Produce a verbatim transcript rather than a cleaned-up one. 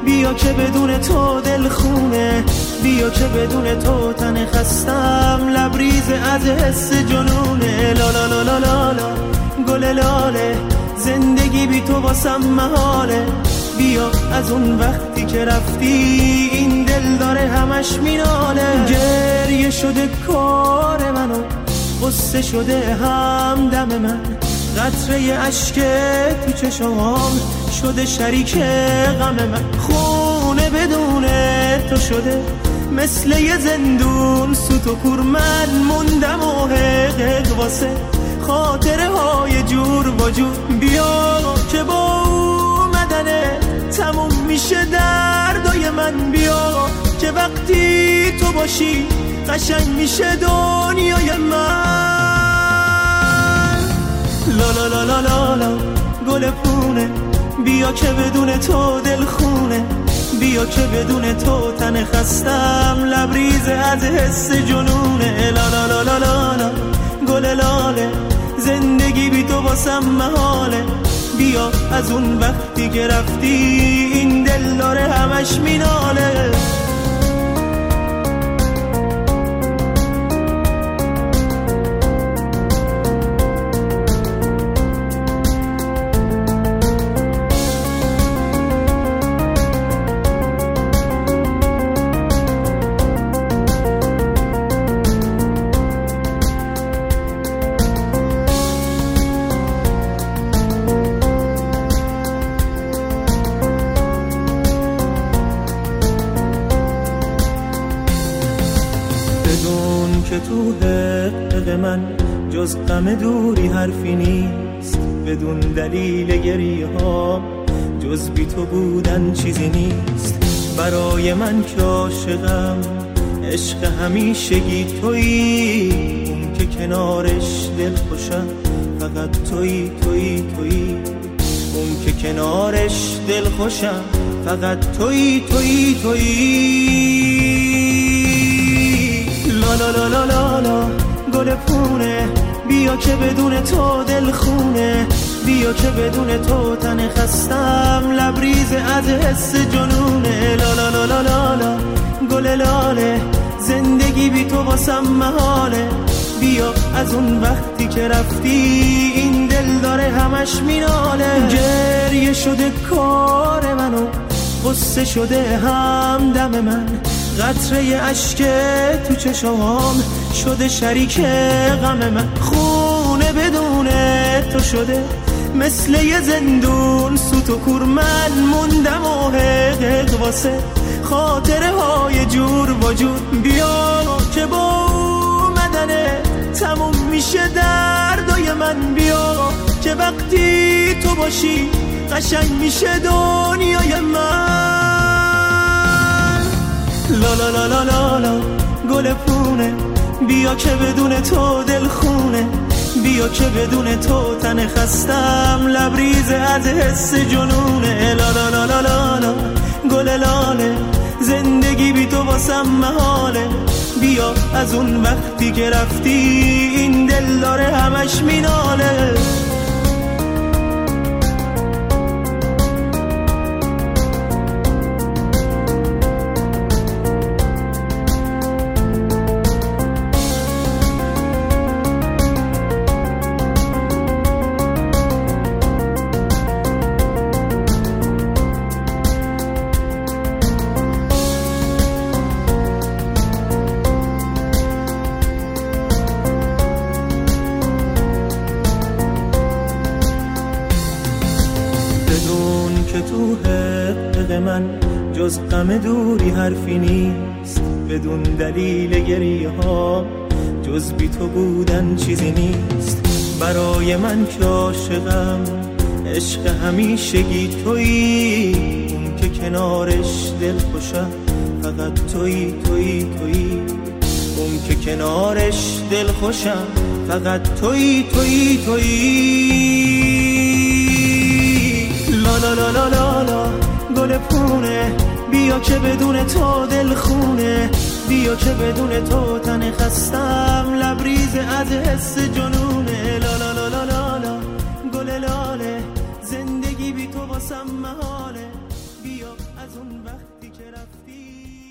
بیا که بدون تو دل خونه، بیا که بدون تو تن خستم، لبریز از حس جنونه. لا لا لا لا لا لا گل لاله، زندگی بی تو واسم محاله. بیا از اون وقتی که رفتی این دل داره همش میناله. گریه شده کار منو، غصه شده همدم من، قطره اشک تو چشمام شده شریک غم من. خونه بدون تو شده مثل یه زندون، سوت و کور من موندم و حقق واسه خاطره های جور و جور. بیا که با اومدنه تموم میشه دردای من، بیا که وقتی تو باشی قشنگ میشه دنیای من. لا لا لا لا لا لا گل پونه، بیا که بدون تو دل خونه، بیا که بدون تو تن خستم، لبریز از حس جنونه. لا لا لا لا لا لا گل لاله، زندگی بی تو واسم محاله. بیا از اون وقتی که رفتی این دل داره همش میناله. که تو حق من جز غم دوری حرفی نیست، بدون دلیل گریه ها جز بی تو بودن چیزی نیست. برای من که عاشقم عشق همیشگی تویی، اون که کنارش دل خوشم فقط تویی تویی تویی، اون که کنارش دل خوشم فقط تویی تویی تویی. لا لا لا لا لا لا گل پونه، بیا که بدون تو دل خونه، بیا که بدون تو تن خستم، لبریز از حس جنونه. لا لا لا لا لا لا گل لاله، زندگی بی تو واسم محاله. بیا از اون وقتی که رفتی این دل داره همش میناله. گریه شده کار منو، غصه شده همدم من، قطره اشک تو چشمام شده شریک غم من. خونه بدون تو شده مثل یه زندون، سوت و کور من موندم و حقق واسه خاطره های جور و جور. بیا که با اومدنه تموم میشه دردای من، بیا که وقتی تو باشی قشنگ میشه دنیای من. لا لا لا لا لا لا گل پونه، بیا که بدون تو دل خونه، بیا که بدون تو تن خستم، لبریز از حس جنونه. لا لا لا لا لا لا گل لاله، زندگی بی تو واسم محاله. بیا از اون وقتی که رفتی این دل داره همش میناله. که تو حق من جز غم دوری حرفی نیست، بدون دلیل گریه ها جز بی تو بودن چیزی نیست. برای من که عاشقم عشق همیشگی تویی، اون که کنارش دل خوشم فقط تویی تویی تویی، اون که کنارش دل خوشم فقط تویی تویی تویی. لا لا لا لا لا لا گل پونه، بیا که بدون تو دل خونه، بیا که بدون تو تن خستم، لبریز از حس جنونه. لا لا لا لا لا لا گل لاله، زندگی بی تو واسم محاله. بیا از اون وقتی که رفتی